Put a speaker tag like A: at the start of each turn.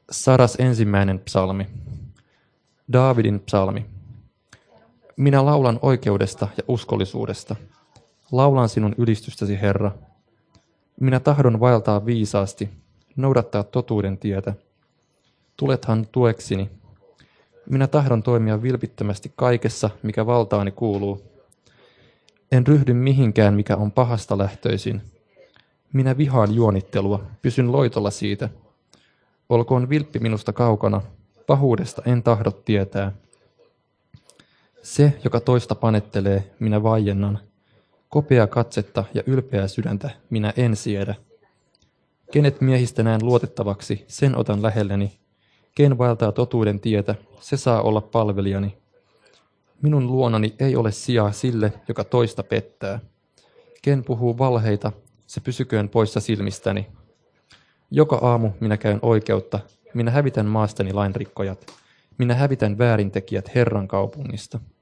A: 101. psalmi. Daavidin psalmi. Minä laulan oikeudesta ja uskollisuudesta. Laulan sinun ylistystäsi, Herra. Minä tahdon vaeltaa viisaasti, noudattaa totuuden tietä. Tulethan tuekseni. Minä tahdon toimia vilpittömästi kaikessa, mikä valtaani kuuluu. En ryhdy mihinkään, mikä on pahasta lähtöisin. Minä vihaan juonittelua, pysyn loitolla siitä. Olkoon vilppi minusta kaukana, pahuudesta en tahdo tietää. Se, joka toista panettelee, minä vaiennan. Kopea katsetta ja ylpeää sydäntä minä en siedä. Kenet miehistä näen luotettavaksi, sen otan lähelleni. Ken vaeltaa totuuden tietä, se saa olla palvelijani. Minun luonani ei ole sijaa sille, joka toista pettää. Ken puhuu valheita, se pysyköön poissa silmistäni. Joka aamu minä käyn oikeutta, minä hävitän maastani lainrikkojat. Minä hävitän väärintekijät Herran kaupungista.